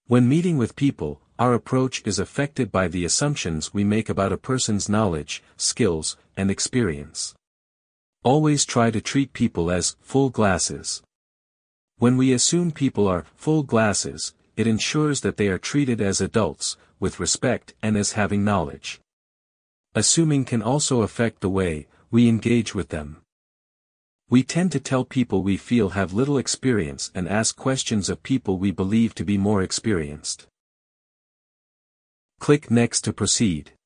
When meeting with people, our approach is affected by the assumptions we make about a person's knowledge, skills, and experience. Always try to treat people as full glasses. When we assume people are full glasses, it ensures that they are treated as adults, with respect and as having knowledge. Assuming can also affect the way we engage with them. We tend to tell people we feel have little experience and ask questions of people we believe to be more experienced. Click Next to proceed.